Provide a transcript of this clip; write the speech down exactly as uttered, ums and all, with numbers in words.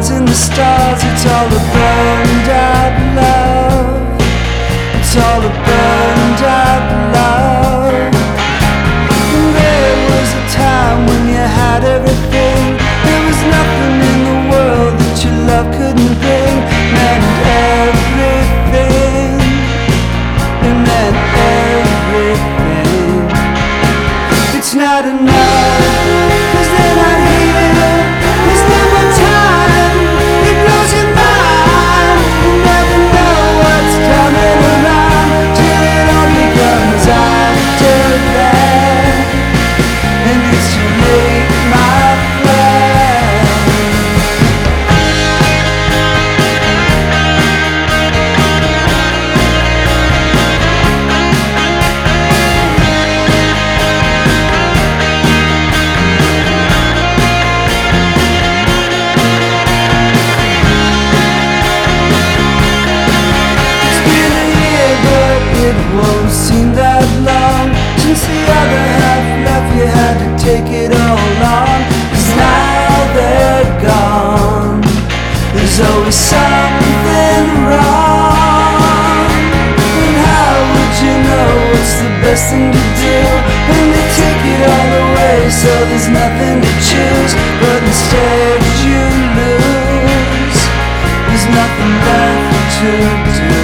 signs in the stars. It's all a burned out love. It's all a burned out love. There was a time when you had everything. There was nothing in the world that your love couldn't bring. Meant everything. It meant everything. It's not enough, 'cause they're not here. There's never time. It blows your mind. You never know what's coming around till it all becomes after that. And it's too late, my friend. It's been a year, but it won't seem that long since the other half left. You had to take it all on, 'cause now they're gone. There's always something wrong. And how would you know what's the best thing to do when they take it all away? So there's nothing to choose, but instead you lose. There's nothing left to do.